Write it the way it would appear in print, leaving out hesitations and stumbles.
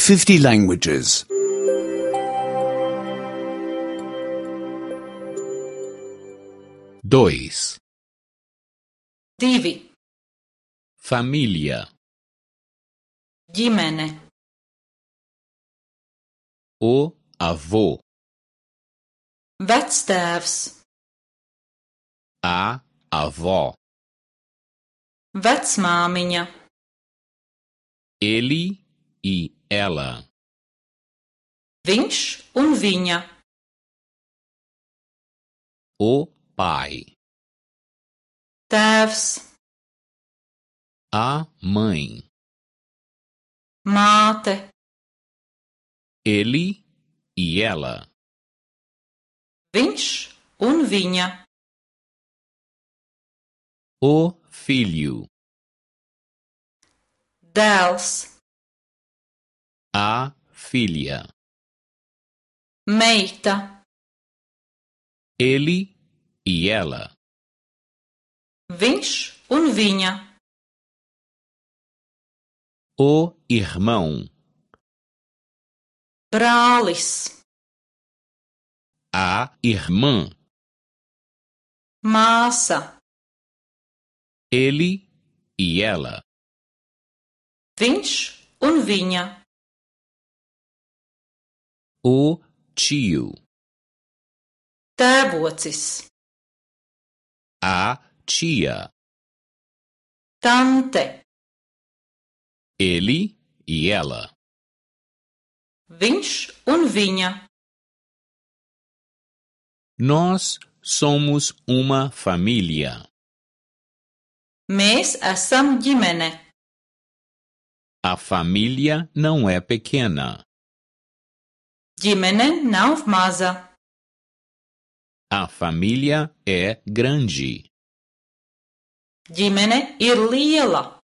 50 languages. 2. 2. Família. Ģimene. O avô. Vectēvs. A avó. Vecmāmiņa. Ele e ela. Viņš un viņa. O pai. Tēvs. A mãe. Māte. Ele e ela. Viņš un viņa. O filho. Dēls. A filha. Meita. Ele e ela. Viņš un viņa. O irmão. Brālis. A irmã. Māsa. Ele e ela. Viņš un viņa. O tio. Tēvocis. A tia. Tante. Ele e ela. Viņš un viņa. Nós somos uma família. Mēs esam ģimene. A família não é pequena. Ģimene nav maza. A família é grande. Ģimene ir liela.